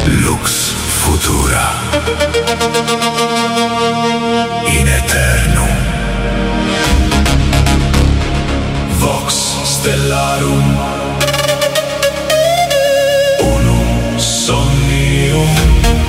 Lux Futura in Eternum Vox Stellarum Unum Somnium.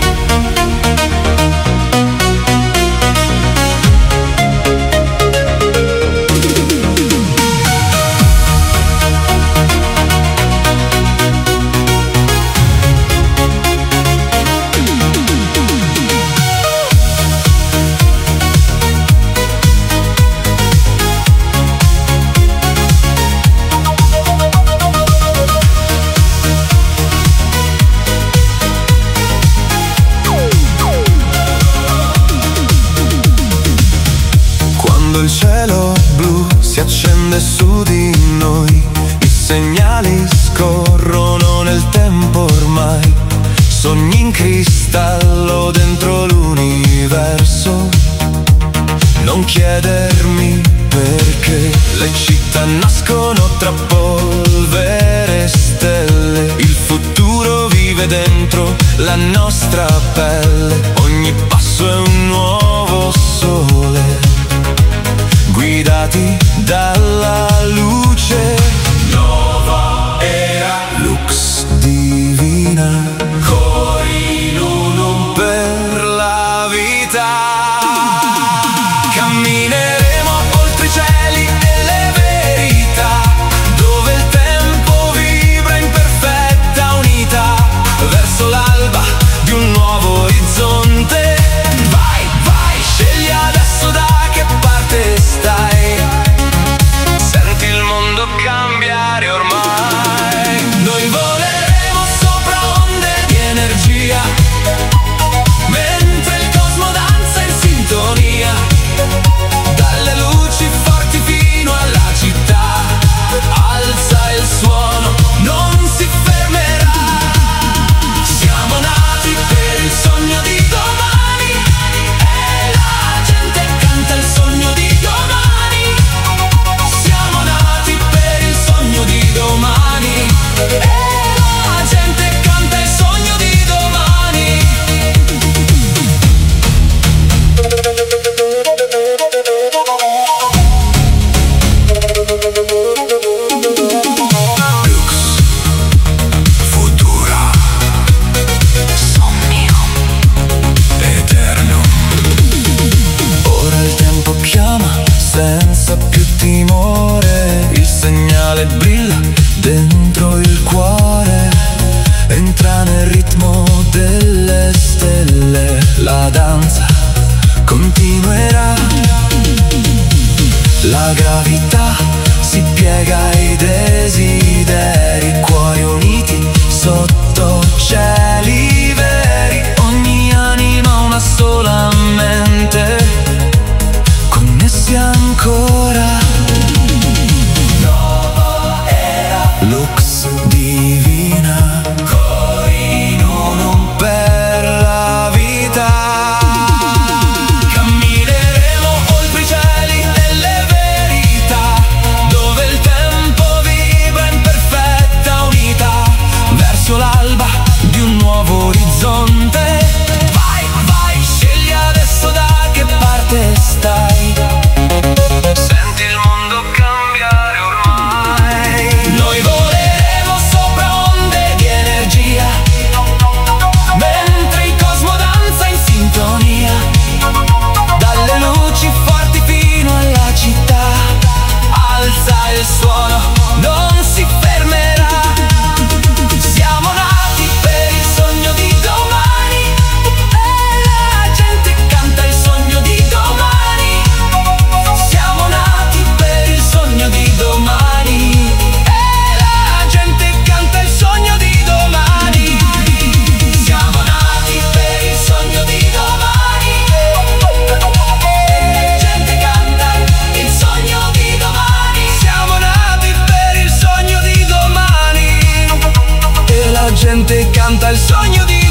Il cielo blu si accende su di noi, i segnali scorrono nel tempo ormai, sogni in cristallo dentro l'universo. Non chiedermi perché le città nascono tra polvere e stelle, il futuro vive dentro la nostra pelle, ogni passo è un nuovo sole, guidati dalla luce. Nova era Lux divina, cori in unum per la vita. Cammineremo oltre i cieli delle verità, dove il tempo vibra in perfetta unità, verso l'alba di un nuovo orizzonte. Vai, vai, scegli adesso da che parte stai, senti il mondo cambiare ormai. Noi voleremo sopra onde di energia, mentre il cosmo danza in sintonia, dalle luci forti fino alla città, alza il suono, non si fermerà. Siamo nati per il sogno di domani, e la gente canta il sogno di domani. Siamo nati per il sogno di domani, e la gente canta il sogno di domani. Lux Futura Somnium Eternum. Ora il tempo chiama senza più timore, il segnale brilla dentro il cuore, entra nel ritmo delle stelle, la danza continuerà, la gravità si piega ai desideri, cuori uniti sotto cieli veri, ogni anima una sola mente, connessi ancora. Nova era Lux divina, cori in unum per la vita. Cammineremo oltre i cieli delle verità, dove il tempo vibra in perfetta unità, verso l'alba di un nuovo orizzonte. Vai, vai, scegli adesso da che parte stai, senti il mondo cambiare ormai. Noi voleremo sopra onde di energia, mentre il cosmo danza in sintonia, dalle luci forti fino alla città, alza il suono, non si fermerà. Siamo nati per il sogno di domani, e la gente canta il sogno di domani. Siamo nati per il sogno di domani, e la gente canta il sogno di domani. Siamo nati per il sogno di domani, e la gente canta il sogno di domani. Siamo nati per il sogno di domani, e la gente canta il sogno di